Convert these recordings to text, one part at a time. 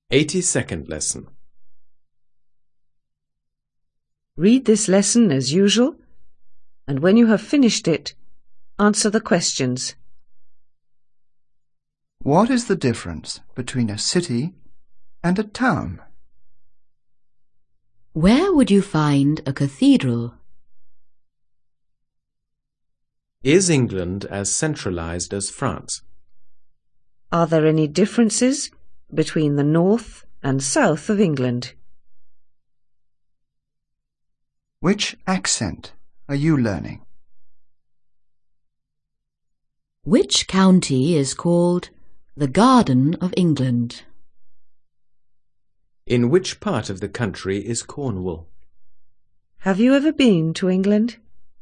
82nd lesson. Read this lesson as usual, and when you have finished it, answer the questions. What is the difference between a city and a town? Where would you find a cathedral? Is England as centralised as France? Are there any differences between the north and south of England? Which accent are you learning? Which county is called the Garden of England? In which part of the country is Cornwall? Have you ever been to England?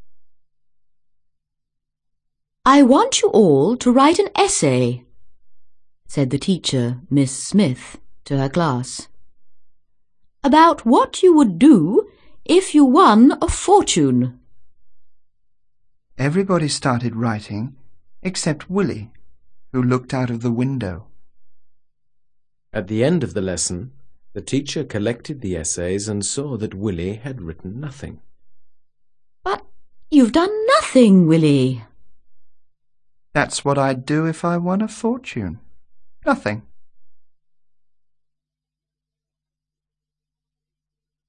I want you all to write an essay, said the teacher, Miss Smith, to her class, about what you would do if you won a fortune. Everybody started writing except Willie, who looked out of the window. At the end of the lesson, the teacher collected the essays and saw that Willie had written nothing. But you've done nothing, Willie. That's what I'd do if I won a fortune. Nothing.